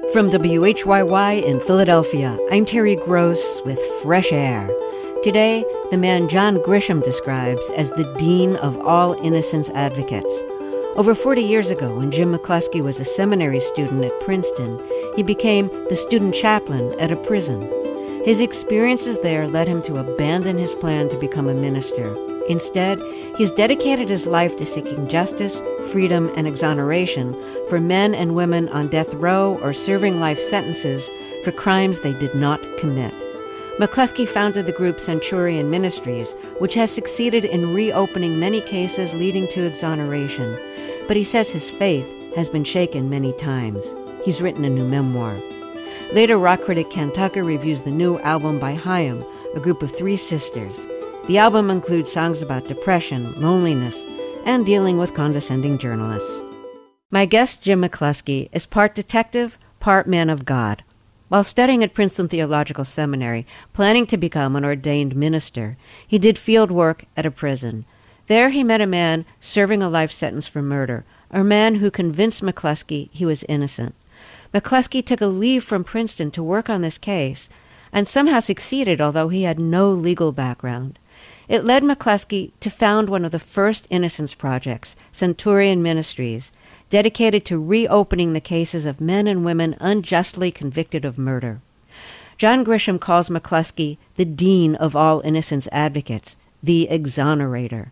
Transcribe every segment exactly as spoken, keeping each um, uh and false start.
From W H Y Y in Philadelphia, I'm Terry Gross with Fresh Air. Today, the man John Grisham describes as the Dean of All Innocence Advocates. Over forty years ago, when Jim McCluskey was a seminary student at Princeton, he became the student chaplain at a prison. His experiences there led him to abandon his plan to become a minister. Instead, he's dedicated his life to seeking justice, freedom, and exoneration for men and women on death row or serving life sentences for crimes they did not commit. McCluskey founded the group Centurion Ministries, which has succeeded in reopening many cases leading to exoneration. But he says his faith has been shaken many times. He's written a new memoir. Later, rock critic Ken Tucker reviews the new album by Haim, a group of three sisters. The album includes songs about depression, loneliness, and dealing with condescending journalists. My guest, Jim McCluskey, is part detective, part man of God. While studying at Princeton Theological Seminary, planning to become an ordained minister, he did field work at a prison. There he met a man serving a life sentence for murder, a man who convinced McCluskey he was innocent. McCluskey took a leave from Princeton to work on this case, and somehow succeeded, although he had no legal background. It led McCluskey to found one of the first innocence projects, Centurion Ministries, dedicated to reopening the cases of men and women unjustly convicted of murder. John Grisham calls McCluskey the Dean of All Innocence Advocates, the Exonerator.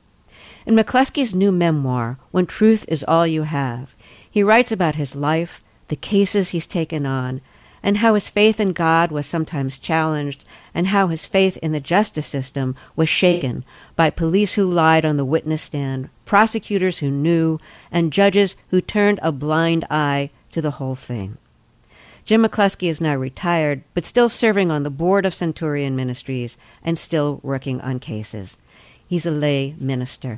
In McCluskey's new memoir, When Truth Is All You Have, he writes about his life, the cases he's taken on, and how his faith in God was sometimes challenged, and how his faith in the justice system was shaken by police who lied on the witness stand, prosecutors who knew, and judges who turned a blind eye to the whole thing. Jim McCluskey is now retired, but still serving on the board of Centurion Ministries and still working on cases. He's a lay minister.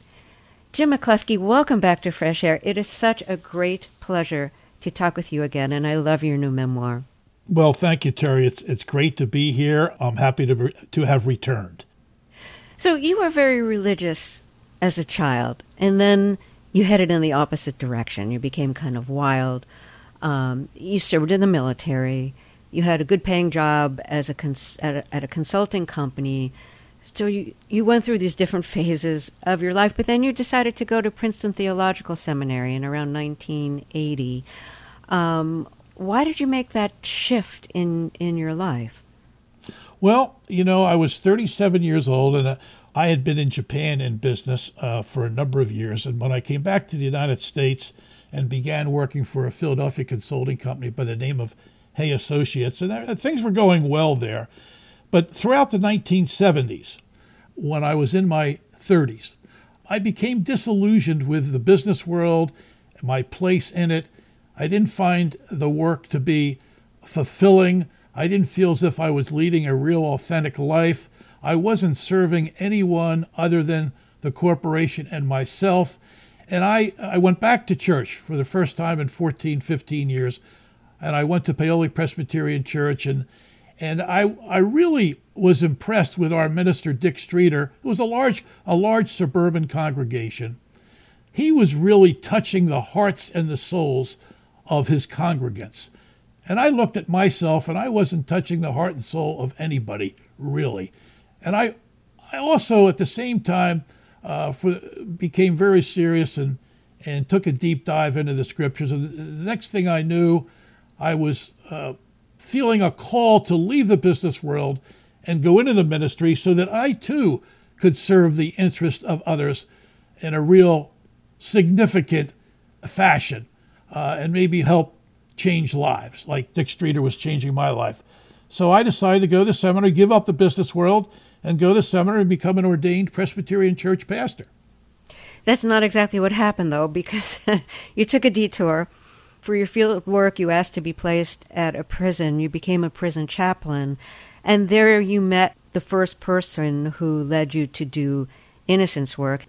Jim McCluskey, welcome back to Fresh Air. It is such a great pleasure to talk with you again, and I love your new memoir. Well, thank you, Terry. It's it's great to be here. I'm happy to re- to have returned. So you were very religious as a child, and then you headed in the opposite direction. You became kind of wild. Um, you served in the military. You had a good-paying job as a cons- at, a, at a consulting company. So you, you went through these different phases of your life, but then you decided to go to Princeton Theological Seminary in around nineteen eighty. Um, why did you make that shift in, in your life? Well, you know, I was thirty-seven years old, and I had been in Japan in business uh, for a number of years. And when I came back to the United States and began working for a Philadelphia consulting company by the name of Hay Associates, and uh, things were going well there. But throughout the nineteen seventies, when I was in my thirties, I became disillusioned with the business world, my place in it. I didn't find the work to be fulfilling. I didn't feel as if I was leading a real authentic life. I wasn't serving anyone other than the corporation and myself. And I, I went back to church for the first time in fourteen, fifteen years. And I went to Paoli Presbyterian Church, and And I I really was impressed with our minister, Dick Streeter. It was a large a large suburban congregation. He was really touching the hearts and the souls of his congregants. And I looked at myself, and I wasn't touching the heart and soul of anybody, really. And I I also, at the same time, uh, for, became very serious and, and took a deep dive into the scriptures. And the next thing I knew, I was Uh, feeling a call to leave the business world and go into the ministry so that I too could serve the interest of others in a real significant fashion uh, and maybe help change lives like Dick Streeter was changing my life. So I decided to go to seminary, give up the business world, and go to seminary and become an ordained Presbyterian church pastor. That's not exactly what happened, though, because you took a detour. For your field work, you asked to be placed at a prison. You became a prison chaplain, and there you met the first person who led you to do innocence work.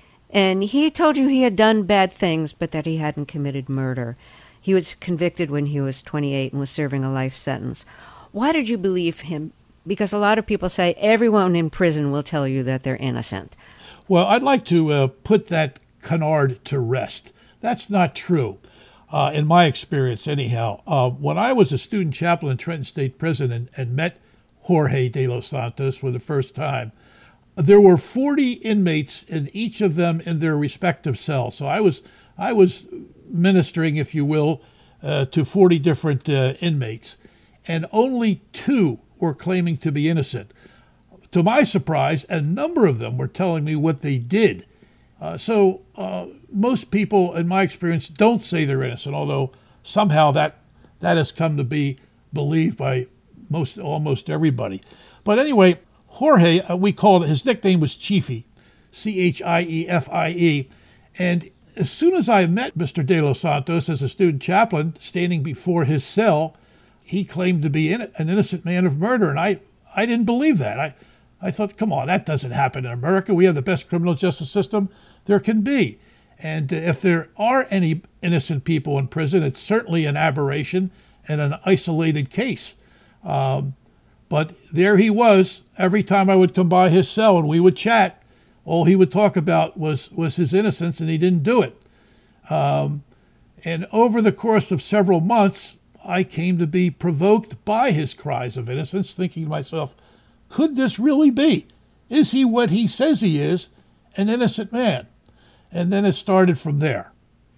And he told you he had done bad things, but that he hadn't committed murder. He was convicted when he was twenty-eight and was serving a life sentence. Why did you believe him? Because a lot of people say everyone in prison will tell you that they're innocent. Well, I'd like to uh, put that canard to rest. That's not true. uh, in my experience anyhow. Uh, when I was a student chaplain in Trenton State Prison and, and met Jorge de los Santos for the first time, there were forty inmates, and each of them in their respective cells. So I was I was ministering, if you will, uh, to forty different uh, inmates, and only two were claiming to be innocent. To my surprise, a number of them were telling me what they did. Uh, so uh, most people, in my experience, don't say they're innocent, although somehow that that has come to be believed by most almost everybody. But anyway, Jorge, uh, we called it, his nickname was Chiefy, C H I E F I E. And as soon as I met Mister De Los Santos as a student chaplain standing before his cell, he claimed to be in, an innocent man of murder. And I, I didn't believe that. I, I thought, come on, that doesn't happen in America. We have the best criminal justice system there can be. And uh, if there are any innocent people in prison, it's certainly an aberration and an isolated case. Um, But there he was. Every time I would come by his cell and we would chat, all he would talk about was, was his innocence, and he didn't do it. Um, and over the course of several months, I came to be provoked by his cries of innocence, thinking to myself, could this really be? Is he what he says he is, an innocent man? And then it started from there.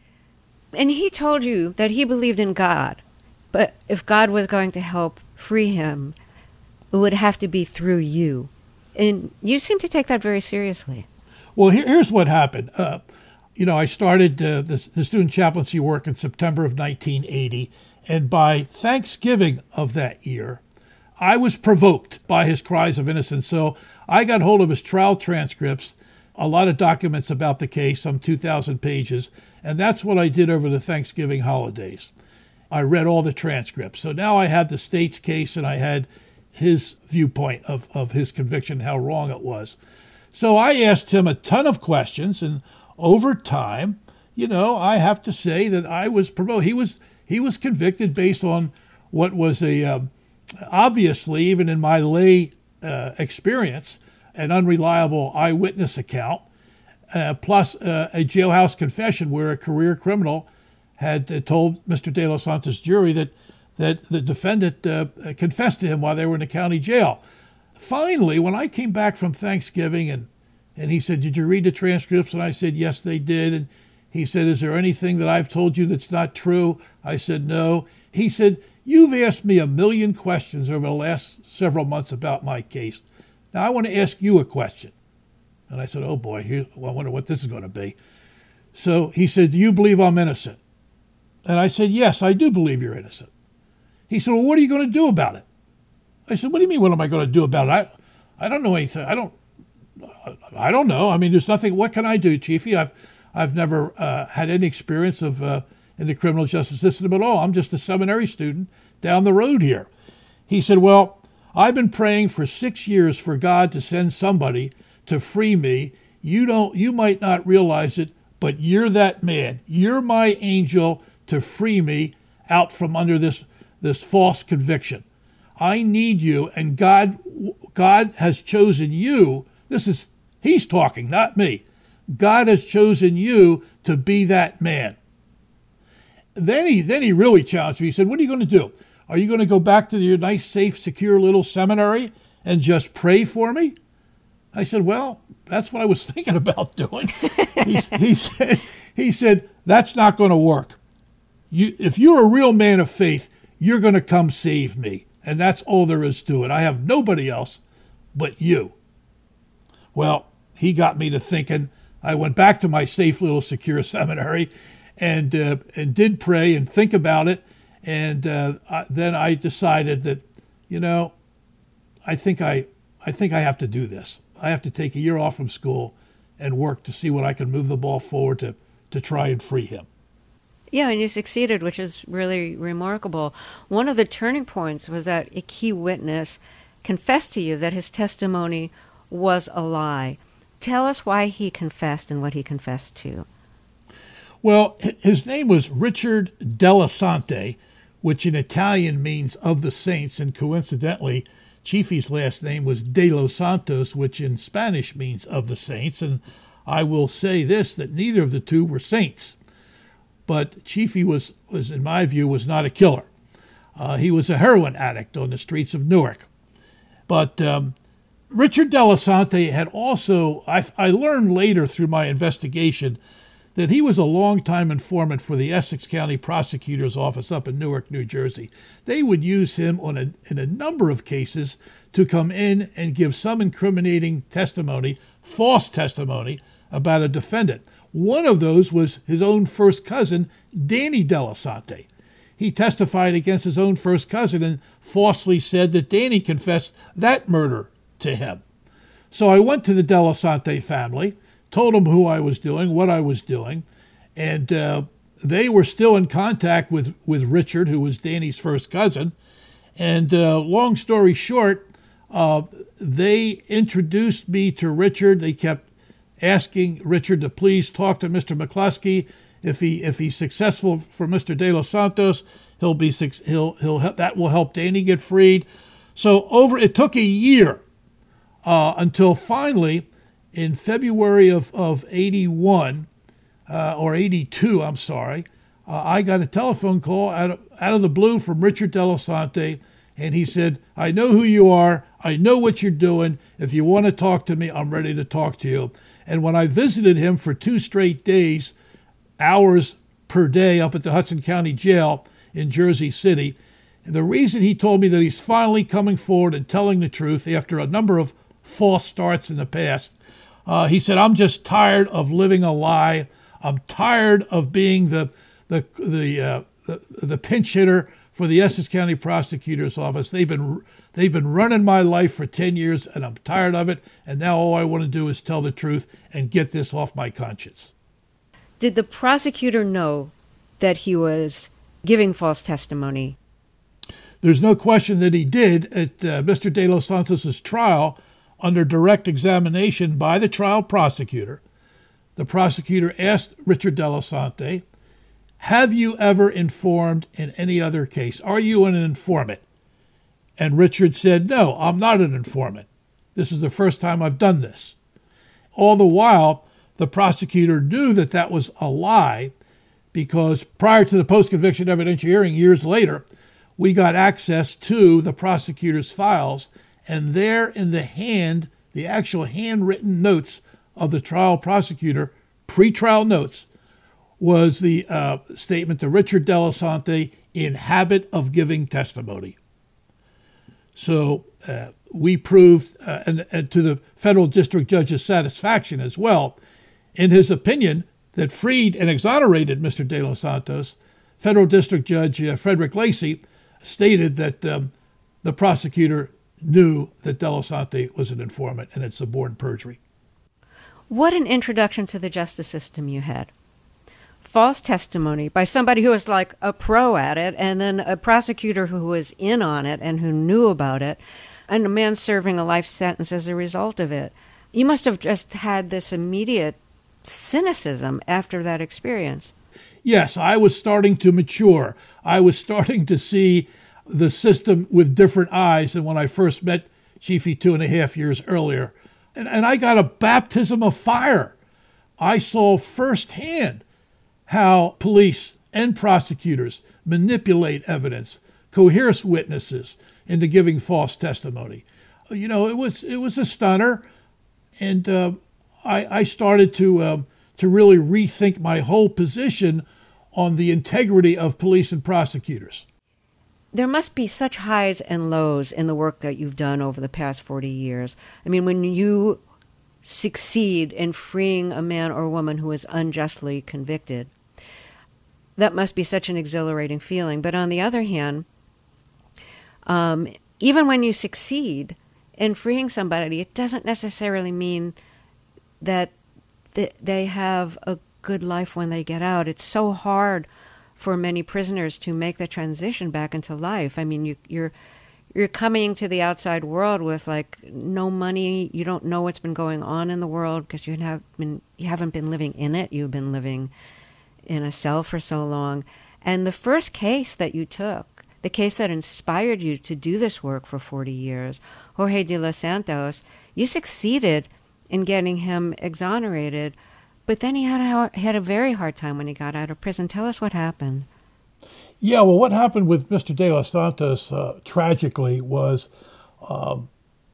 And he told you that he believed in God, but if God was going to help free him, it would have to be through you. And you seem to take that very seriously. Well, here, here's what happened. Uh, you know, I started uh, the, the student chaplaincy work in September of nineteen eighty, and by Thanksgiving of that year, I was provoked by his cries of innocence. So I got hold of his trial transcripts, a lot of documents about the case, some two thousand pages, and that's what I did over the Thanksgiving holidays. I read all the transcripts. So now I had the state's case, and I had his viewpoint of, of his conviction, how wrong it was. So I asked him a ton of questions, and over time, you know, I have to say that I was provoked. He was he was convicted based on what was a, um, obviously, even in my lay uh, experience, an unreliable eyewitness account, uh, plus uh, a jailhouse confession where a career criminal had uh, told Mister De Los Santos' jury that that the defendant uh, confessed to him while they were in the county jail. Finally, when I came back from Thanksgiving, and, and he said, did you read the transcripts? And I said, yes, they did. And he said, is there anything that I've told you that's not true? I said, no. He said, you've asked me a million questions over the last several months about my case. Now I want to ask you a question. And I said, oh boy, here, well, I wonder what this is going to be. So he said, do you believe I'm innocent? And I said, yes, I do believe you're innocent. He said, well, what are you going to do about it? I said, what do you mean, what am I going to do about it? I, I don't know anything. I don't, I don't know. I mean, there's nothing, what can I do, Chiefy? I've, I've never uh, had any experience of uh, in the criminal justice system at all. I'm just a seminary student down the road here. He said, well, I've been praying for six years for God to send somebody to free me. You don't, you might not realize it, but you're that man. You're my angel to free me out from under this this false conviction. I need you, and God God has chosen you. This is, he's talking, not me. God has chosen you to be that man. Then he then he really challenged me. He said, what are you going to do? Are you going to go back to your nice, safe, secure little seminary and just pray for me? I said, well, that's what I was thinking about doing. he, he said, he said, that's not going to work. You, if you're a real man of faith, you're going to come save me. And that's all there is to it. I have nobody else but you. Well, he got me to thinking. I went back to my safe little secure seminary and uh, and did pray and think about it. And uh, I, then I decided that, you know, I think I I think I have to do this. I have to take a year off from school and work to see what I can move the ball forward to, to try and free him. Yeah, and you succeeded, which is really remarkable. One of the turning points was that a key witness confessed to you that his testimony was a lie. Tell us why he confessed and what he confessed to. Well, his name was Richard Della Sante, which in Italian means of the saints, and coincidentally, Chiefy's last name was De Los Santos, which in Spanish means of the saints, and I will say this, that neither of the two were saints. but Chiefy was, was, in my view, was not a killer. Uh, he was a heroin addict on the streets of Newark. But um, Richard Delasanti had also, I, I learned later through my investigation, that he was a longtime informant for the Essex County Prosecutor's Office up in Newark, New Jersey. They would use him on a, in a number of cases to come in and give some incriminating testimony, false testimony, about a defendant. One of those was his own first cousin, Danny Delasanti. He testified against his own first cousin and falsely said that Danny confessed that murder to him. So I went to the Delasanti family, told them who I was doing, what I was doing, and uh, they were still in contact with, with Richard, who was Danny's first cousin. And uh, long story short, uh, they introduced me to Richard. They kept asking Richard to please talk to Mister McCluskey. If he if he's successful for Mister De Los Santos, he'll be he'll he'll that will help Danny get freed. So over it took a year uh, until finally, in February of, of eighty-one, uh, or eighty-two, I'm sorry, uh, I got a telephone call out of, out of the blue from Richard Delasanti, and he said, I know who you are, I know what you're doing, if you want to talk to me, I'm ready to talk to you. And when I visited him for two straight days, hours per day up at the Hudson County Jail in Jersey City, the reason he told me that he's finally coming forward and telling the truth after a number of false starts in the past, Uh, he said, I'm just tired of living a lie. I'm tired of being the the the, uh, the the pinch hitter for the Essex County Prosecutor's Office. They've been they've been running my life for ten years, and I'm tired of it. And now all I want to do is tell the truth and get this off my conscience. Did the prosecutor know that he was giving false testimony? There's no question that he did at uh, Mister De Los Santos' trial. Under direct examination by the trial prosecutor, the prosecutor asked Richard Delasanti, have you ever informed in any other case? Are you an informant? And Richard said, no, I'm not an informant. This is the first time I've done this. All the while, the prosecutor knew that that was a lie because prior to the post-conviction evidentiary hearing years later, we got access to the prosecutor's files. And there in the hand, the actual handwritten notes of the trial prosecutor, pre-trial notes, was the uh, statement to Richard Delasanti, in habit of giving testimony. So uh, we proved, uh, and, and to the federal district judge's satisfaction as well, in his opinion, that freed and exonerated Mister De Los Santos, federal district judge uh, Frederick Lacey stated that um, the prosecutor knew that Delasanti was an informant and had suborned perjury. What an introduction to the justice system you had. False testimony by somebody who was like a pro at it, and then a prosecutor who was in on it and who knew about it, and a man serving a life sentence as a result of it. You must have just had this immediate cynicism after that experience. Yes, I was starting to mature. I was starting to see the system with different eyes than when I first met Chiefy two and a half years earlier. And, and I got a baptism of fire. I saw firsthand how police and prosecutors manipulate evidence, coerce witnesses into giving false testimony. You know, it was it was a stunner, and uh, I, I started to um, to really rethink my whole position on the integrity of police and prosecutors. There must be such highs and lows in the work that you've done over the past forty years. I mean, when you succeed in freeing a man or woman who is unjustly convicted, that must be such an exhilarating feeling. But on the other hand, um, even when you succeed in freeing somebody, it doesn't necessarily mean that th- they have a good life when they get out. It's so hard for many prisoners to make the transition back into life. I mean, you, you're you're coming to the outside world with like no money. You don't know what's been going on in the world because you have been you haven't been living in it. You've been living in a cell for so long. And the first case that you took, the case that inspired you to do this work for forty years, Jorge de los Santos, you succeeded in getting him exonerated. But then he had a, had a very hard time when he got out of prison. Tell us what happened. Yeah, well, what happened with Mister De Los Santos, uh, tragically, was um,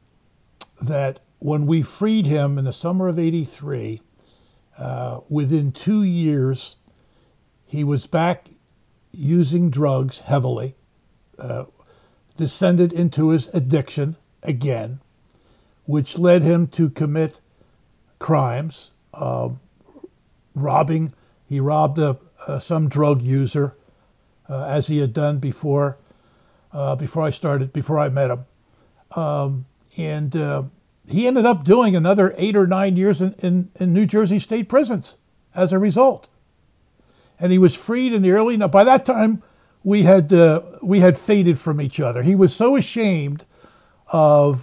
that when we freed him in the summer of eighty-three, uh, within two years, he was back using drugs heavily, uh, descended into his addiction again, which led him to commit crimes, um, robbing. He robbed a, uh, some drug user, uh, as he had done before. Uh, before I started, before I met him, um, and uh, he ended up doing another eight or nine years in, in, in New Jersey state prisons as a result. And he was freed in the early. Now, by that time, we had uh, we had faded from each other. He was so ashamed of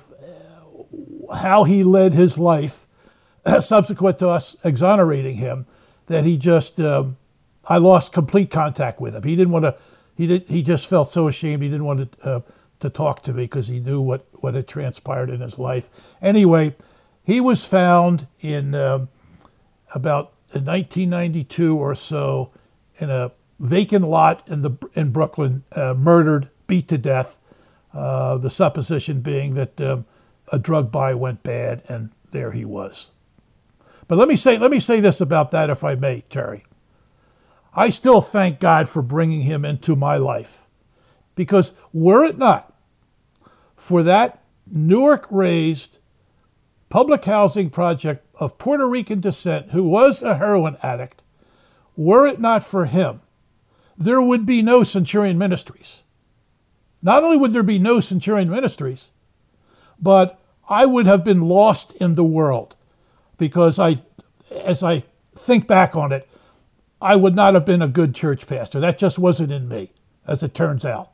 how he led his life, subsequent to us exonerating him, that he just um, I lost complete contact with him. He didn't want to. He did. He just felt so ashamed. He didn't want to uh, to talk to me because he knew what what had transpired in his life. Anyway, he was found in um, about in nineteen ninety-two or so in a vacant lot in the in Brooklyn, uh, murdered, beat to death. Uh, the supposition being that um, a drug buy went bad, and there he was. But let me say let me say this about that, if I may, Terry. I still thank God for bringing him into my life, because were it not for that Newark-raised public housing project of Puerto Rican descent who was a heroin addict, were it not for him, there would be no Centurion Ministries. Not only would there be no Centurion Ministries, but I would have been lost in the world, because I, as I think back on it, I would not have been a good church pastor. That just wasn't in me, as it turns out.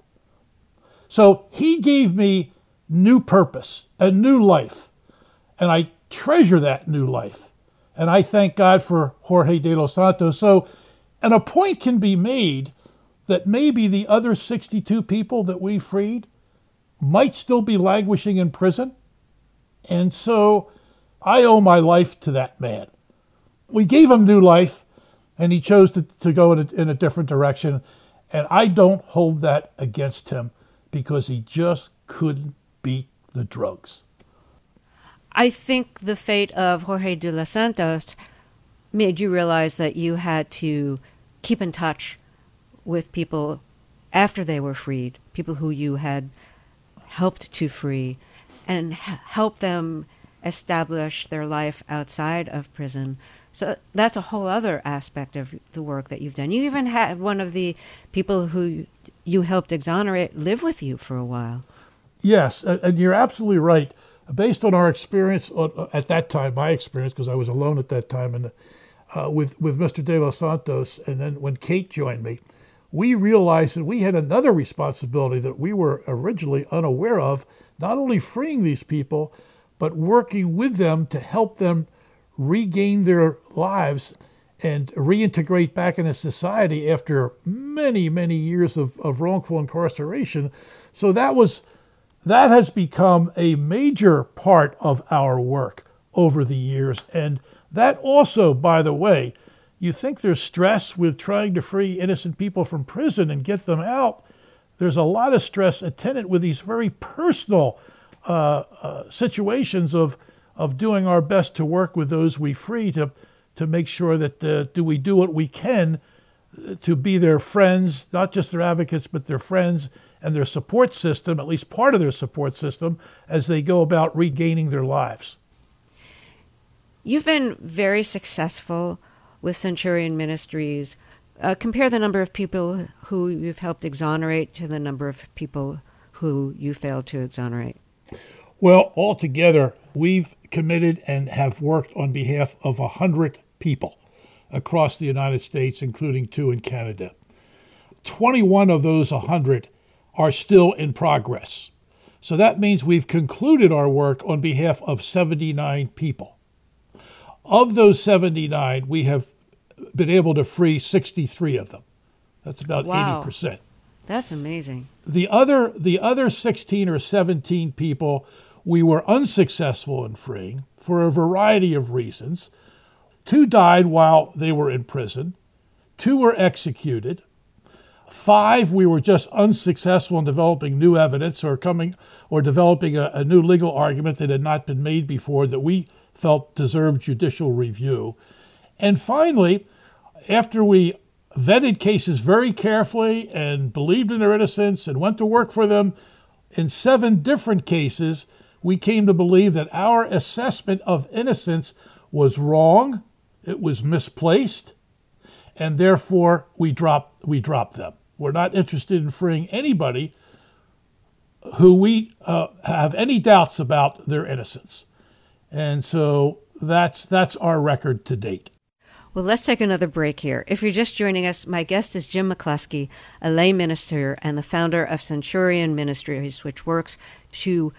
So he gave me new purpose, a new life, and I treasure that new life. And I thank God for Jorge De Los Santos. So, and a point can be made that maybe the other sixty-two people that we freed might still be languishing in prison. And so I owe my life to that man. We gave him new life, and he chose to, to go in a, in a different direction. And I don't hold that against him, because he just couldn't beat the drugs. I think the fate of Jorge De Los Santos made you realize that you had to keep in touch with people after they were freed, people who you had helped to free, and h- help them establish their life outside of prison. So that's a whole other aspect of the work that you've done. You even had one of the people who you helped exonerate live with you for a while. Yes, and you're absolutely right. Based on our experience at that time, my experience, because I was alone at that time, and uh, with, with Mister De Los Santos, and then when Kate joined me, we realized that we had another responsibility that we were originally unaware of, not only freeing these people, but working with them to help them regain their lives and reintegrate back into society after many, many years of, of wrongful incarceration. So that was that has become a major part of our work over the years. And that also, by the way, you think there's stress with trying to free innocent people from prison and get them out. There's a lot of stress attendant with these very personal uh, uh, situations of of doing our best to work with those we free to to make sure that uh, do we do what we can to be their friends, not just their advocates, but their friends and their support system, at least part of their support system, as they go about regaining their lives. You've been very successful with Centurion Ministries. Uh, compare the number of people who you've helped exonerate to the number of people who you failed to exonerate. Well, altogether, we've committed and have worked on behalf of one hundred people across the United States, including two in Canada. twenty-one of those one hundred are still in progress. So that means we've concluded our work on behalf of seventy-nine people. Of those seventy-nine, we have been able to free sixty-three of them. That's about Wow. eighty percent. That's amazing. The other, the other sixteen or seventeen people we were unsuccessful in freeing for a variety of reasons. Two died while they were in prison. Two were executed. Five, we were just unsuccessful in developing new evidence or coming or developing a, a new legal argument that had not been made before that we felt deserved judicial review. And finally, after we vetted cases very carefully and believed in their innocence and went to work for them, in seven different cases, we came to believe that our assessment of innocence was wrong, it was misplaced, and therefore we dropped, we dropped them. We're not interested in freeing anybody who we uh, have any doubts about their innocence. And so that's that's our record to date. Well, let's take another break here. If you're just joining us, my guest is Jim McCluskey, a lay minister and the founder of Centurion Ministries, which works to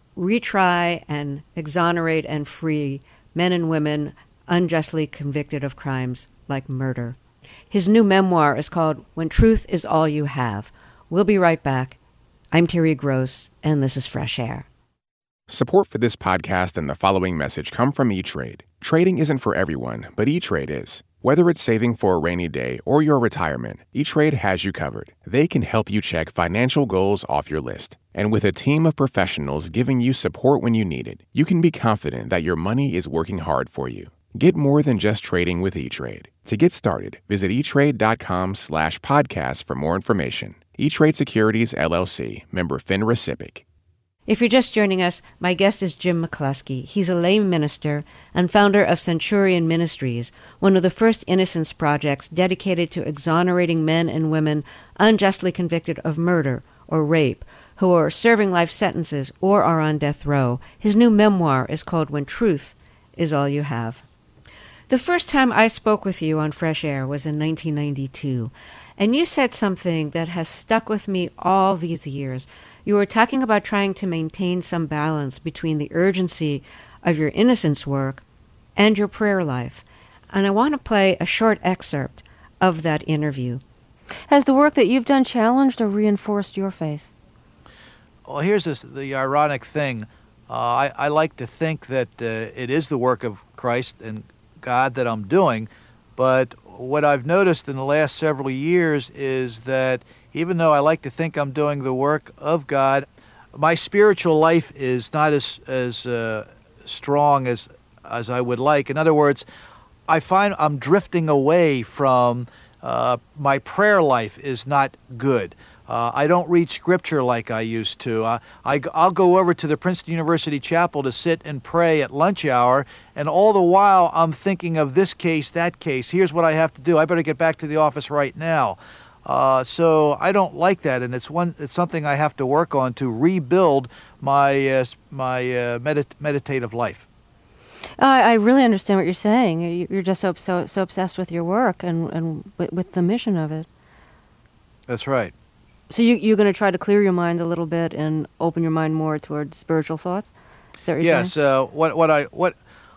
retry and exonerate and free men and women unjustly convicted of crimes like murder. His new memoir is called When Truth Is All You Have. We'll be right back. I'm Terry Gross, and this is Fresh Air. Support for this podcast and the following message come from E-Trade. Trading isn't for everyone, but E-Trade is. Whether it's saving for a rainy day or your retirement, E-Trade has you covered. They can help you check financial goals off your list. And with a team of professionals giving you support when you need it, you can be confident that your money is working hard for you. Get more than just trading with E-Trade. To get started, visit etrade.com slash podcast for more information. E-Trade Securities, L L C, member FINRA SIPC. If you're just joining us, my guest is Jim McCluskey. He's a lay minister and founder of Centurion Ministries, one of the first innocence projects dedicated to exonerating men and women unjustly convicted of murder or rape, who are serving life sentences or are on death row. His new memoir is called When Truth Is All You Have. The first time I spoke with you on Fresh Air was in nineteen ninety-two, and you said something that has stuck with me all these years. You were talking about trying to maintain some balance between the urgency of your innocence work and your prayer life. And I want to play a short excerpt of that interview. Has the work that you've done challenged or reinforced your faith? Well, here's this, the ironic thing. Uh, I, I like to think that uh, it is the work of Christ and God that I'm doing, but what I've noticed in the last several years is that even though I like to think I'm doing the work of God, my spiritual life is not as as uh, strong as as I would like. In other words, I find I'm drifting away from uh, my prayer life is not good. Uh, I don't read Scripture like I used to. Uh, I, I'll go over to the Princeton University Chapel to sit and pray at lunch hour, and all the while I'm thinking of this case, that case. Here's what I have to do. I better get back to the office right now. Uh, so I don't like that, and it's one. It's something I have to work on to rebuild my uh, my uh, medit- meditative life. Uh, I really understand what you're saying. You're just so so, so obsessed with your work and and with, with the mission of it. That's right. So you, you're going to try to clear your mind a little bit and open your mind more toward spiritual thoughts? Is that what you're yes, saying? Yes. Uh, what what I what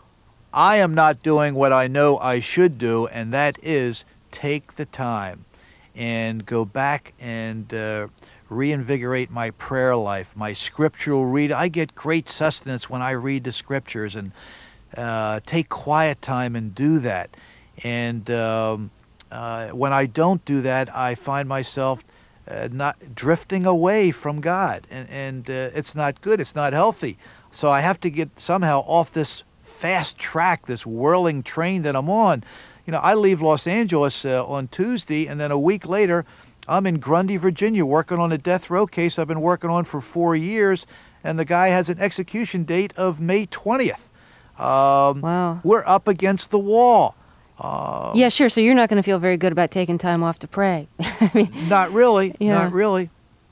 I am not doing what I know I should do, and that is take the time and go back and uh, reinvigorate my prayer life, my scriptural read. I get great sustenance when I read the scriptures, and uh, take quiet time and do that. And um, uh, when I don't do that, I find myself uh, not drifting away from God, and, and uh, it's not good. It's not healthy. So I have to get somehow off this fast track, this whirling train that I'm on. You know, I leave Los Angeles uh, on Tuesday, and then a week later, I'm in Grundy, Virginia, working on a death row case I've been working on for four years, and the guy has an execution date of May twentieth. Um, wow. We're up against the wall. Uh, yeah, sure. So you're not going to feel very good about taking time off to pray. I mean, not really. Yeah. Not really.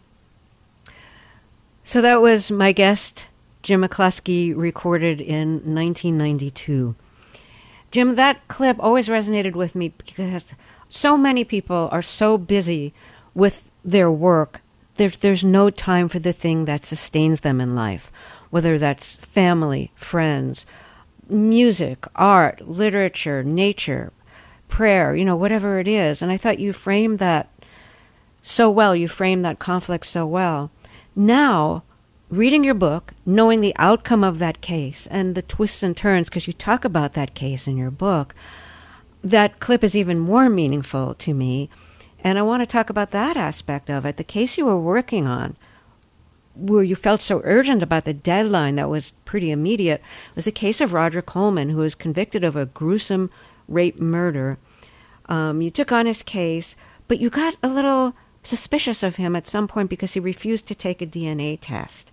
So that was my guest, Jim McCluskey, recorded in nineteen ninety-two. Jim, that clip always resonated with me because so many people are so busy with their work, there's, there's no time for the thing that sustains them in life, whether that's family, friends, music, art, literature, nature, prayer, you know, whatever it is. And I thought you framed that so well. You framed that conflict so well. Now, reading your book, knowing the outcome of that case and the twists and turns, because you talk about that case in your book, that clip is even more meaningful to me. And I want to talk about that aspect of it. The case you were working on, where you felt so urgent about the deadline that was pretty immediate, was the case of Roger Coleman, who was convicted of a gruesome rape murder. Um, you took on his case, but you got a little suspicious of him at some point because he refused to take a D N A test.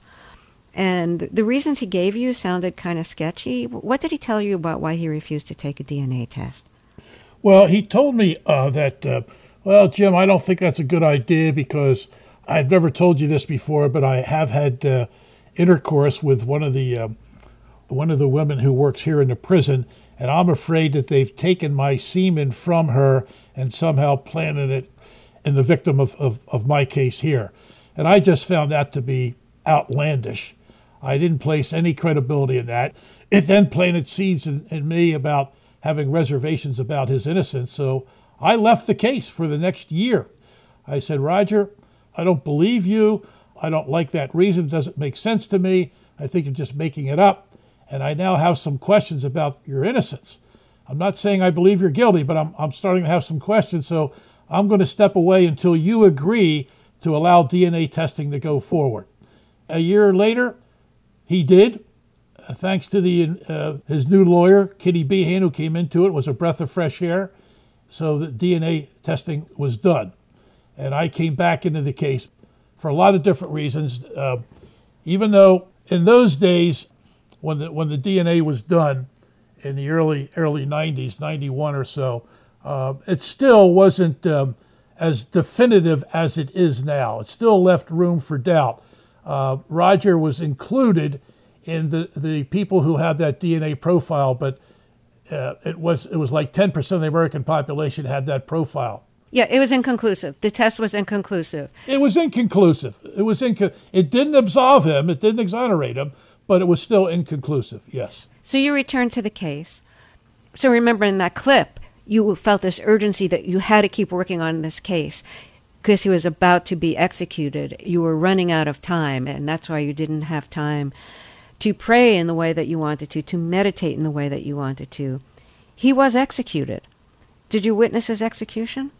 And the reasons he gave you sounded kind of sketchy. What did he tell you about why he refused to take a D N A test? Well, he told me uh, that, uh, well, Jim, I don't think that's a good idea because I've never told you this before, but I have had uh, intercourse with one of the uh, one of the women who works here in the prison, and I'm afraid that they've taken my semen from her and somehow planted it in the victim of, of, of my case here. And I just found that to be outlandish. I didn't place any credibility in that. It then planted seeds in, in me about having reservations about his innocence. So I left the case for the next year. I said, Roger, I don't believe you. I don't like that reason. It doesn't make sense to me. I think you're just making it up. And I now have some questions about your innocence. I'm not saying I believe you're guilty, but I'm, I'm starting to have some questions. So I'm going to step away until you agree to allow D N A testing to go forward. A year later, he did. Uh, thanks to the uh, his new lawyer, Kitty Behan, who came into it, was a breath of fresh air. So the D N A testing was done. And I came back into the case for a lot of different reasons. Uh, even though in those days, when the, when the D N A was done in the early early nineties, ninety-one or so, uh, it still wasn't um, as definitive as it is now. It still left room for doubt. Uh, Roger was included in the, the people who had that D N A profile, but uh, it was it was like ten percent of the American population had that profile. Yeah, it was inconclusive. The test was inconclusive. It was inconclusive. It was inco- It didn't absolve him. It didn't exonerate him, but it was still inconclusive, yes. So you returned to the case. So remember in that clip, you felt this urgency that you had to keep working on this case because he was about to be executed. You were running out of time, and that's why you didn't have time to pray in the way that you wanted to, to meditate in the way that you wanted to. He was executed. Did you witness his execution?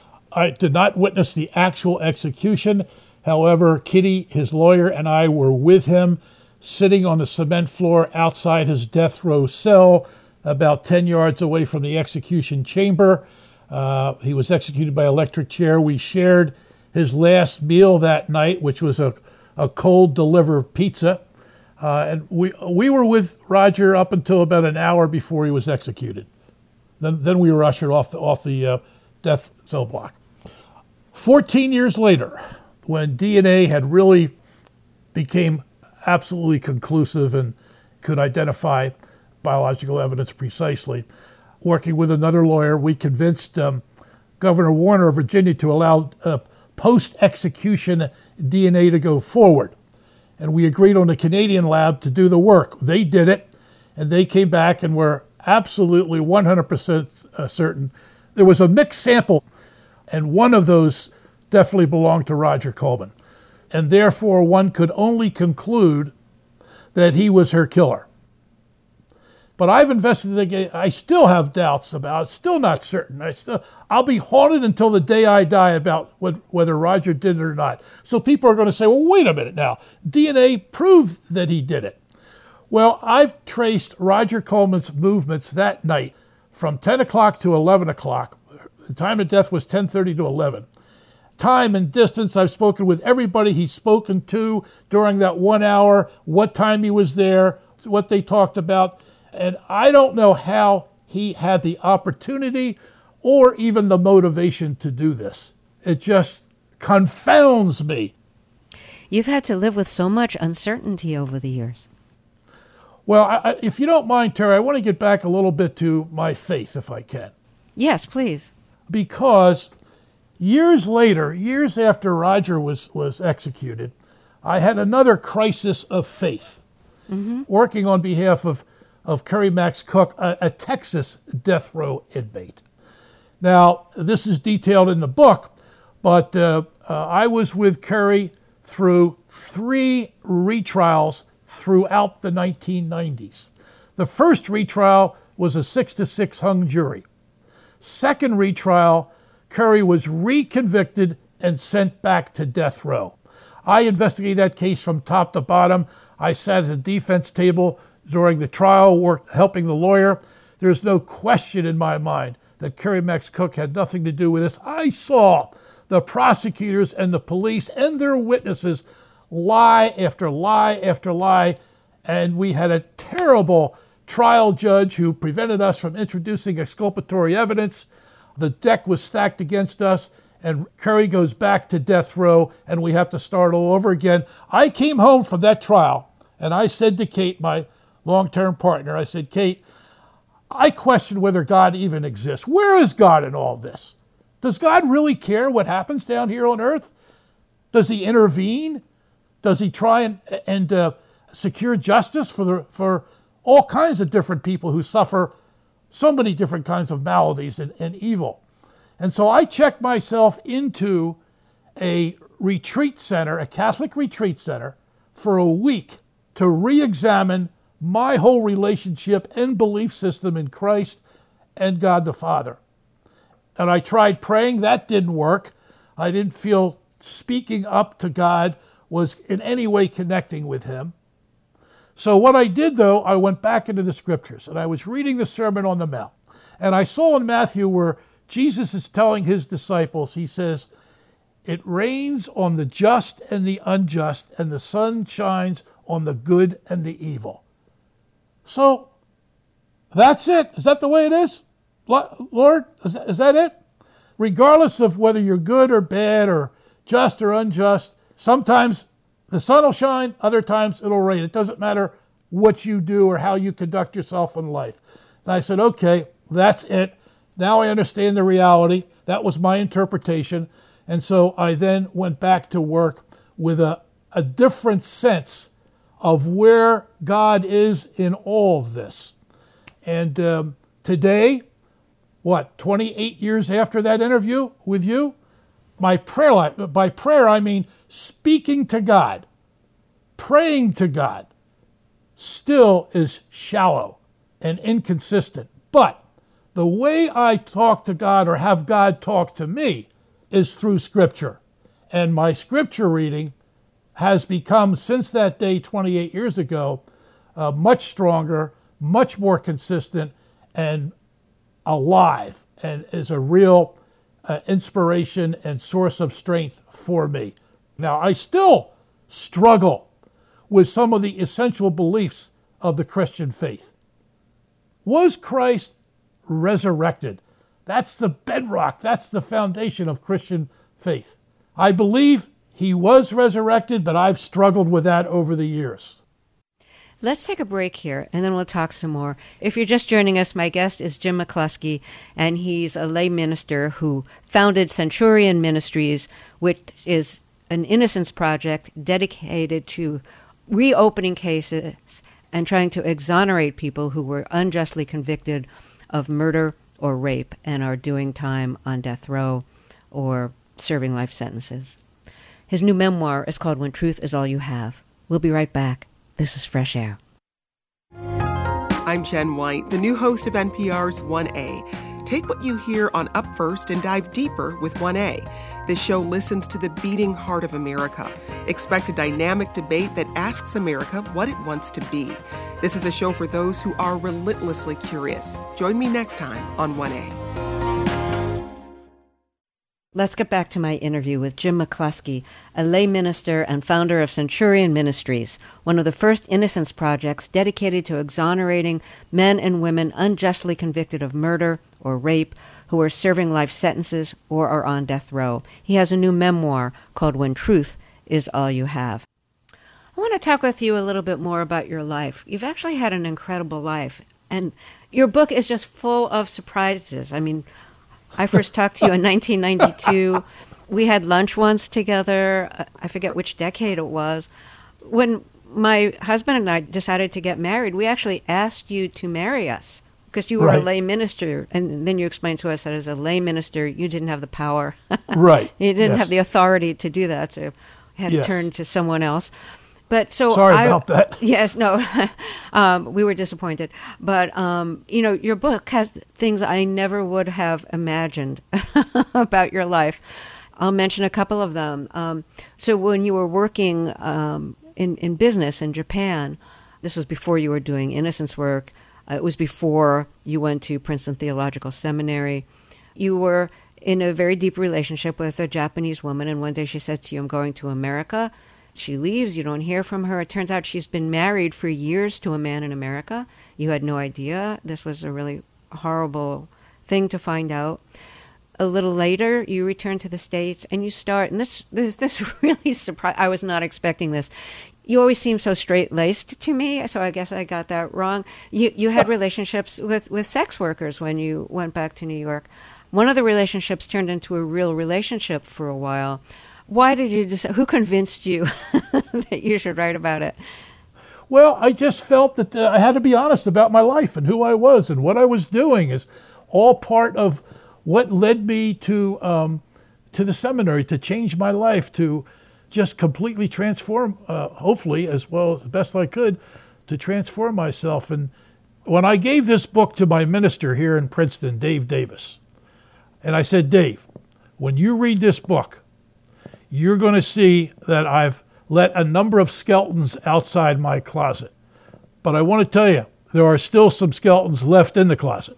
I did not witness the actual execution. However, Kitty, his lawyer, and I were with him, sitting on the cement floor outside his death row cell, about ten yards away from the execution chamber. Uh, he was executed by electric chair. We shared his last meal that night, which was a, a cold delivered pizza. Uh, and we we were with Roger up until about an hour before he was executed. Then then we were ushered off the, off the uh, death cell block. Fourteen years later, when D N A had really became absolutely conclusive and could identify biological evidence precisely, working with another lawyer, we convinced um, Governor Warner of Virginia to allow uh, post-execution D N A to go forward. And we agreed on the Canadian lab to do the work. They did it, and they came back and were absolutely one hundred percent certain. There was a mixed sample, and one of those definitely belonged to Roger Coleman. And therefore, one could only conclude that he was her killer. But I've investigated. I still have doubts about it. Still not certain. I still, I'll be haunted until the day I die about what, whether Roger did it or not. So people are going to say, well, wait a minute now. D N A proved that he did it. Well, I've traced Roger Coleman's movements that night from ten o'clock to eleven o'clock. The time of death was ten thirty to eleven. Time and distance, I've spoken with everybody he's spoken to during that one hour, what time he was there, what they talked about. And I don't know how he had the opportunity or even the motivation to do this. It just confounds me. You've had to live with so much uncertainty over the years. Well, I, if you don't mind, Terry, I want to get back a little bit to my faith, if I can. Yes, please. Because years later, years after Roger was, was executed, I had another crisis of faith, mm-hmm. working on behalf of of Curry Max Cook, a, a Texas death row inmate. Now, this is detailed in the book, but uh, uh, I was with Curry through three retrials throughout the nineteen nineties. The first retrial was a six to six hung jury. Second retrial, Curry was reconvicted and sent back to death row. I investigated that case from top to bottom. I sat at the defense table during the trial, worked helping the lawyer. There's no question in my mind that Kerry Max Cook had nothing to do with this. I saw the prosecutors and the police and their witnesses lie after lie after lie, and we had a terrible trial judge who prevented us from introducing exculpatory evidence. The deck was stacked against us, and Curry goes back to death row, and we have to start all over again. I came home from that trial, and I said to Kate, my long-term partner, I said, Kate, I question whether God even exists. Where is God in all this? Does God really care what happens down here on earth? Does he intervene? Does he try and, and uh, secure justice for the, for all kinds of different people who suffer so many different kinds of maladies and, and evil? And so I checked myself into a retreat center, a Catholic retreat center, for a week to re-examine my whole relationship and belief system in Christ and God the Father. And I tried praying. That didn't work. I didn't feel speaking up to God was in any way connecting with him. So what I did, though, I went back into the scriptures, and I was reading the Sermon on the Mount. And I saw in Matthew where Jesus is telling his disciples, he says, it rains on the just and the unjust, and the sun shines on the good and the evil. So that's it. Is that the way it is? Lord, is that, is that it? Regardless of whether you're good or bad or just or unjust, sometimes the sun will shine, other times it'll rain. It doesn't matter what you do or how you conduct yourself in life. And I said, okay, that's it. Now I understand the reality. That was my interpretation. And so I then went back to work with a, a different sense of where God is in all of this. And um, today, what, twenty-eight years after that interview with you, my prayer life, by prayer I mean speaking to God, praying to God, still is shallow and inconsistent. But the way I talk to God or have God talk to me is through Scripture. And my Scripture reading has become, since that day twenty-eight years ago, uh, much stronger, much more consistent, and alive, and is a real uh, inspiration and source of strength for me. Now, I still struggle with some of the essential beliefs of the Christian faith. Was Christ resurrected? That's the bedrock. That's the foundation of Christian faith. I believe he was resurrected, but I've struggled with that over the years. Let's take a break here, and then we'll talk some more. If you're just joining us, my guest is Jim McCluskey, and he's a lay minister who founded Centurion Ministries, which is an innocence project dedicated to reopening cases and trying to exonerate people who were unjustly convicted of murder or rape and are doing time on death row or serving life sentences. His new memoir is called When Truth Is All You Have. We'll be right back. This is Fresh Air. I'm Jen White, the new host of N P R's one A. Take what you hear on Up First and dive deeper with one A. This show listens to the beating heart of America. Expect a dynamic debate that asks America what it wants to be. This is a show for those who are relentlessly curious. Join me next time on one A. Let's get back to my interview with Jim McCluskey, a lay minister and founder of Centurion Ministries, one of the first innocence projects dedicated to exonerating men and women unjustly convicted of murder or rape who are serving life sentences or are on death row. He has a new memoir called When Truth Is All You Have. I want to talk with you a little bit more about your life. You've actually had an incredible life, and your book is just full of surprises. I mean, I first talked to you in nineteen ninety-two. We had lunch once together. I forget which decade it was. When my husband and I decided to get married, we actually asked you to marry us because you were right. a lay minister. And then you explained to us that as a lay minister, you didn't have the power. Right. You didn't yes. have the authority to do that. So had Yes. to turn to someone else. But so Sorry I, about that. Yes, no, um, we were disappointed. But, um, you know, your book has things I never would have imagined about your life. I'll mention a couple of them. Um, so when you were working um, in, in business in Japan, this was before you were doing innocence work. Uh, it was before you went to Princeton Theological Seminary. You were in a very deep relationship with a Japanese woman, and one day she says to you, I'm going to America. She leaves. You don't hear from her. It turns out she's been married for years to a man in America. You had no idea. This was a really horrible thing to find out. A little later, you return to the States and you start, and this this, this really surprised, I was not expecting this. You always seem so straight-laced to me, so I guess I got that wrong. You you had relationships with, with sex workers when you went back to New York. One of the relationships turned into a real relationship for a while. Why did you decide, who convinced you that you should write about it? Well, I just felt that uh, I had to be honest about my life and who I was and what I was doing is all part of what led me to um, to the seminary, to change my life, to just completely transform, uh, hopefully, as well as best I could, to transform myself. And when I gave this book to my minister here in Princeton, Dave Davis, and I said, Dave, when you read this book, you're going to see that I've let a number of skeletons outside my closet. But I want to tell you, there are still some skeletons left in the closet.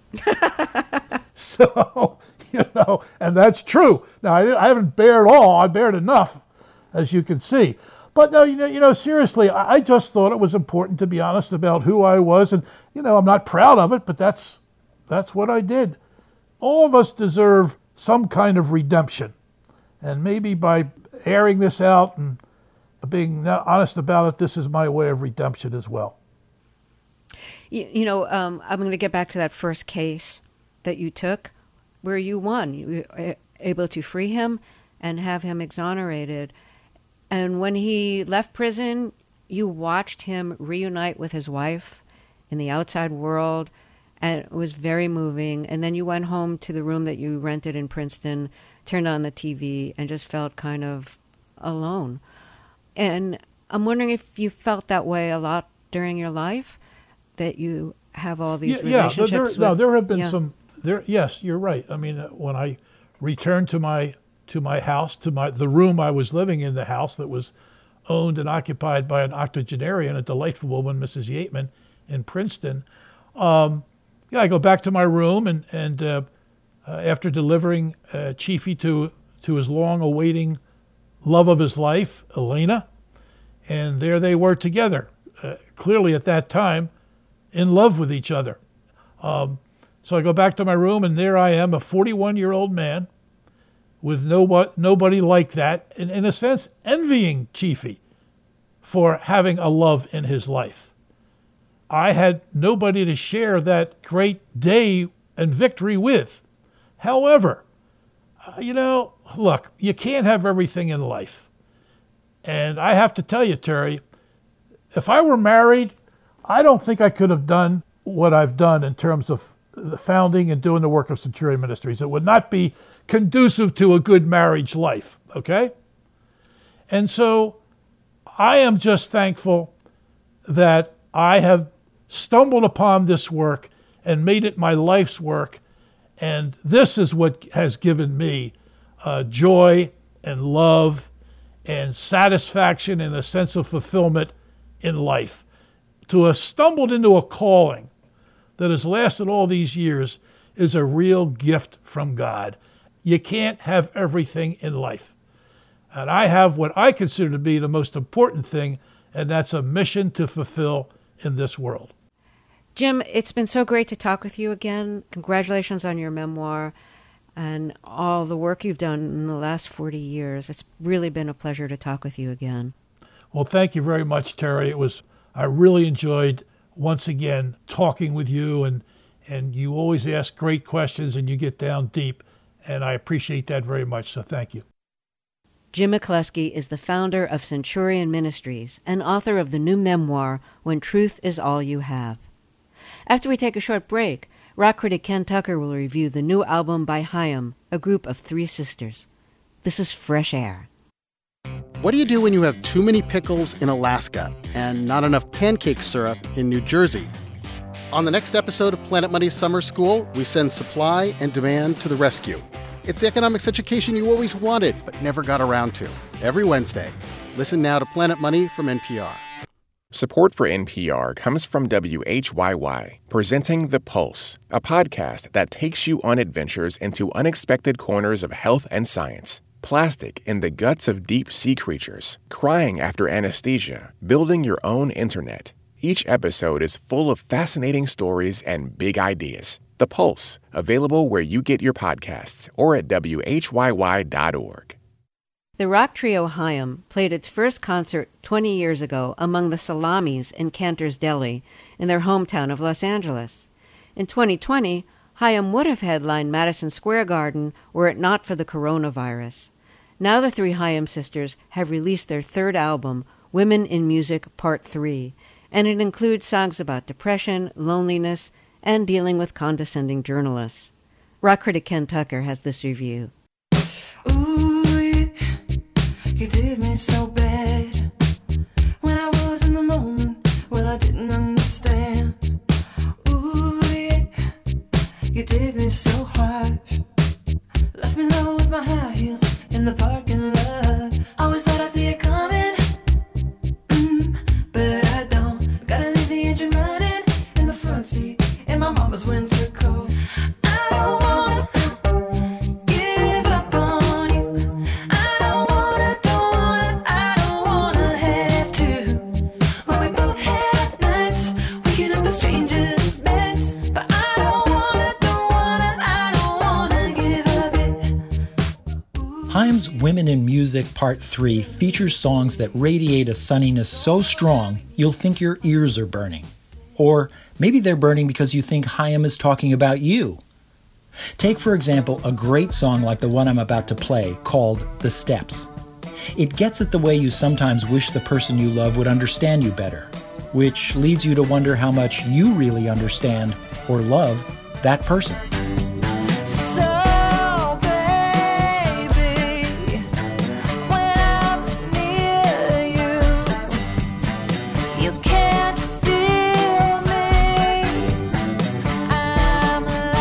So, you know, and that's true. Now, I, I haven't bared all. I bared enough, as you can see. But no, you know, you know, seriously, I, I just thought it was important to be honest about who I was. And, you know, I'm not proud of it, but that's that's what I did. All of us deserve some kind of redemption. And maybe by airing this out and being honest about it, this is my way of redemption as well. You, you know, um, I'm going to get back to that first case that you took where you won. You were able to free him and have him exonerated. And when he left prison, you watched him reunite with his wife in the outside world, and it was very moving. And then you went home to the room that you rented in Princeton, turned on the T V, and just felt kind of alone. And I'm wondering if you felt that way a lot during your life, that you have all these yeah, relationships. Yeah, there, with, no, there have been yeah. some. There, yes, you're right. I mean, when I returned to my to my house, to my the room I was living in, the house that was owned and occupied by an octogenarian, a delightful woman, Missus Yateman, in Princeton. Um, yeah, I go back to my room, and and uh, uh, after delivering uh, Chiefy to to his long-awaiting love of his life, Elena, and there they were together, uh, clearly at that time, in love with each other. Um, so I go back to my room, and there I am, a forty-one-year-old man with no, nobody like that, and in a sense, envying Chiefy for having a love in his life. I had nobody to share that great day and victory with. However, uh, you know, look, you can't have everything in life. And I have to tell you, Terry, if I were married, I don't think I could have done what I've done in terms of the founding and doing the work of Centurion Ministries. It would not be conducive to a good marriage life, okay? And so I am just thankful that I have stumbled upon this work and made it my life's work. And this is what has given me uh, joy and love and satisfaction and a sense of fulfillment in life. To have stumbled into a calling that has lasted all these years is a real gift from God. You can't have everything in life. And I have what I consider to be the most important thing, and that's a mission to fulfill in this world. Jim, it's been so great to talk with you again. Congratulations on your memoir and all the work you've done in the last forty years. It's really been a pleasure to talk with you again. Well, thank you very much, Terry. It was, I really enjoyed, once again, talking with you, and, and you always ask great questions and you get down deep, and I appreciate that very much, so thank you. Jim McCluskey is the founder of Centurion Ministries and author of the new memoir, When Truth Is All You Have. After we take a short break, rock critic Ken Tucker will review the new album by Haim, a group of three sisters. This is Fresh Air. What do you do when you have too many pickles in Alaska and not enough pancake syrup in New Jersey? On the next episode of Planet Money Summer School, we send supply and demand to the rescue. It's the economics education you always wanted but never got around to. Every Wednesday. Listen now to Planet Money from N P R. Support for N P R comes from W H Y Y, presenting The Pulse, a podcast that takes you on adventures into unexpected corners of health and science. Plastic in the guts of deep-sea creatures, crying after anesthesia, building your own internet. Each episode is full of fascinating stories and big ideas. The Pulse, available where you get your podcasts or at W H Y Y dot org. The rock trio Haim played its first concert twenty years ago among the Salamis in Cantor's Deli in their hometown of Los Angeles. In twenty twenty, Haim would have headlined Madison Square Garden were it not for the coronavirus. Now the three Haim sisters have released their third album, Women in Music Part three, and it includes songs about depression, loneliness, and dealing with condescending journalists. Rock critic Ken Tucker has this review. Ooh, yeah, you did me so bad. When I was in the moment, well, I didn't understand. Ooh, yeah, you did me so harsh. Left me low with my high heels in the parking lot. Always thought I'd see it coming, mm, but I don't. Gotta leave the engine running in the front seat in my mama's winter coat. I don't wanna give up on you. I don't wanna, don't wanna, I don't wanna have to. When we both had nights waking up in strangers' beds, but I don't wanna, don't wanna, I don't wanna give up it. Haim's Women in Music Part three features songs that radiate a sunniness so strong you'll think your ears are burning. Or maybe they're burning because you think Haim is talking about you. Take, for example, a great song like the one I'm about to play called The Steps. It gets at the way you sometimes wish the person you love would understand you better, which leads you to wonder how much you really understand or love that person. So, baby, when I'm near you, you can't feel me. I'm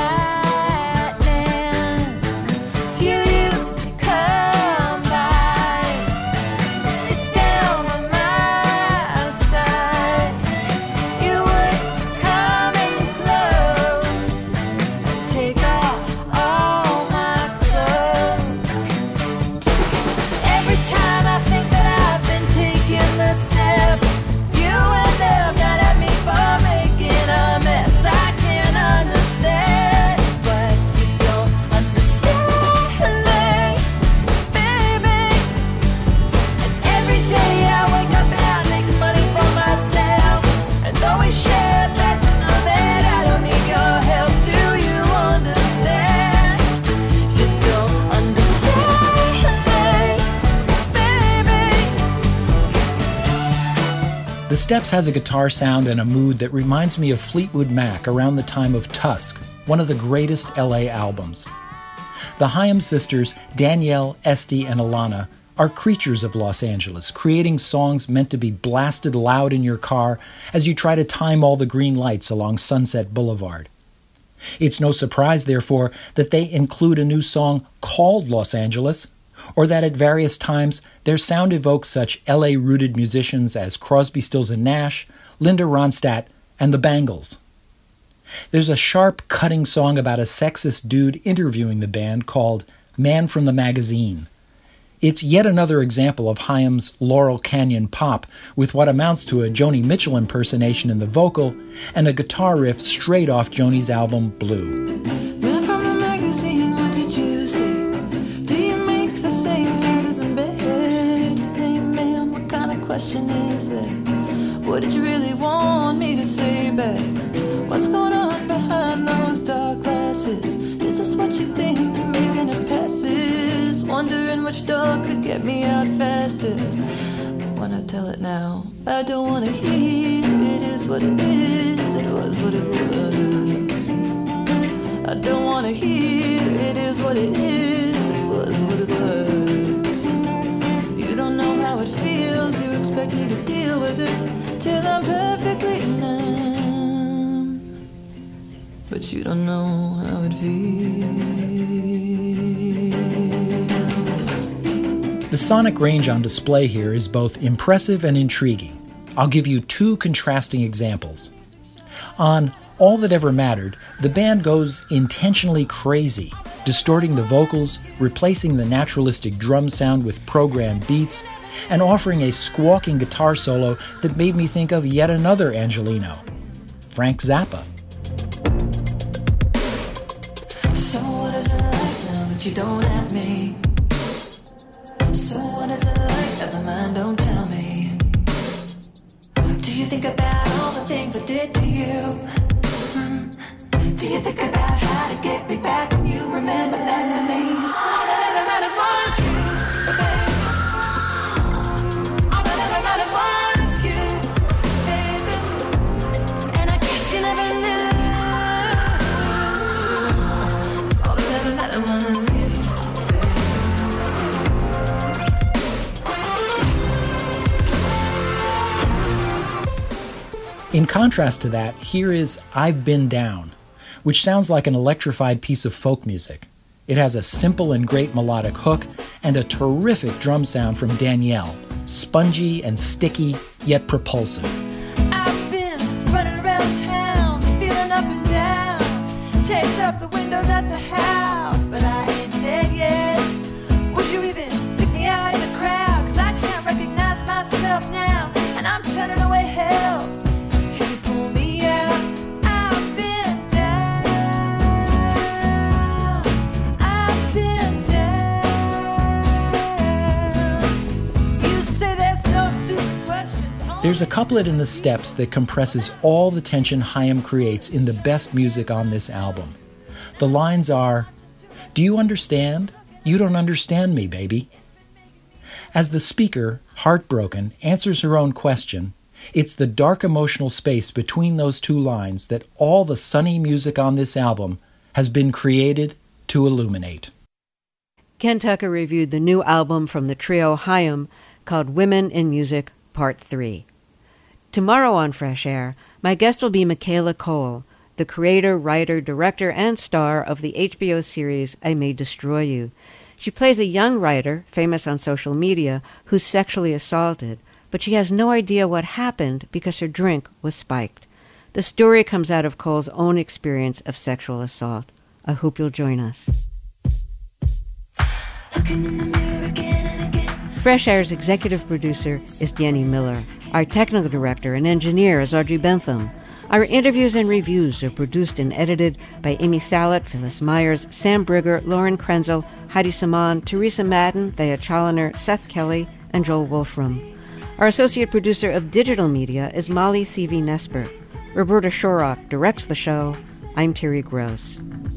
lightning. You used to come by, sit down on my side. You would come in close, take off all my clothes. Every time I think that I've been taking the steps, you end up mad at me for making a mess. I can't understand, but you don't understand me, baby. And every day I wake up and I make money for myself, and though we share that, know that I don't need your help. Do you understand? You don't understand me, baby. The Steps has a guitar sound and a mood that reminds me of Fleetwood Mac around the time of Tusk, one of the greatest L A albums. The Haim sisters, Danielle, Esty, and Alana, are creatures of Los Angeles, creating songs meant to be blasted loud in your car as you try to time all the green lights along Sunset Boulevard. It's no surprise, therefore, that they include a new song called Los Angeles, or that at various times their sound evokes such L A-rooted musicians as Crosby, Stills and Nash, Linda Ronstadt, and the Bangles. There's a sharp, cutting song about a sexist dude interviewing the band called Man from the Magazine. It's yet another example of Haim's Laurel Canyon pop, with what amounts to a Joni Mitchell impersonation in the vocal and a guitar riff straight off Joni's album Blue. Man from the magazine, what did you see? Do you make the same faces in bed? Hey man, what kind of question is that? What did you really want me to say back? What's going on behind those dark glasses? Is this what you think, making it passes? Wondering which door could get me out fastest. But when I tell it now, I don't want to hear. It is what it is, it was what it was. I don't want to hear. It is what it is, it was what it was. You don't know how I'm perfectly numb, but you don't know how it feels. The sonic range on display here is both impressive and intriguing. I'll give you two contrasting examples. On All That Ever Mattered, the band goes intentionally crazy, distorting the vocals, replacing the naturalistic drum sound with programmed beats, and offering a squawking guitar solo that made me think of yet another Angelino, Frank Zappa. So what is it like now that you don't have me? So what is it like? Never mind, don't tell me. Do you think about all the things I did to you? Hmm. Do you think about how to get me back when you remember that to me? All that ever mattered was you, baby. All that ever mattered was you, baby. And I guess you never knew. All that ever mattered was you. In contrast to that, here is I've Been Down, which sounds like an electrified piece of folk music. It has a simple and great melodic hook and a terrific drum sound from Danielle, spongy and sticky, yet propulsive. I've been running around town, feeling up and down, taped up the windows at the house, but I ain't dead yet. Would you even pick me out in the crowd? Cause I can't recognize myself now, and I'm turning away help. Can you pull me out? I've been down. I've been down. You say there's no stupid questions. There's a couplet in the steps that compresses all the tension Haim creates in the best music on this album. The lines are, "Do you understand? You don't understand me, baby." As the speaker, heartbroken, answers her own question, it's the dark emotional space between those two lines that all the sunny music on this album has been created to illuminate. Ken Tucker reviewed the new album from the trio Haim called Women in Music, Part three. Tomorrow on Fresh Air, my guest will be Michaela Cole, the creator, writer, director, and star of the H B O series I May Destroy You. She plays a young writer, famous on social media, who's sexually assaulted, but she has no idea what happened because her drink was spiked. The story comes out of Cole's own experience of sexual assault. I hope you'll join us. Fresh Air's executive producer is Danny Miller. Our technical director and engineer is Audrey Bentham. Our interviews and reviews are produced and edited by Amy Salet, Phyllis Myers, Sam Brigger, Lauren Krenzel, Heidi Saman, Teresa Madden, Thea Challoner, Seth Kelly, and Joel Wolfram. Our associate producer of digital media is Molly C V Nesper. Roberta Shorrock directs the show. I'm Terry Gross.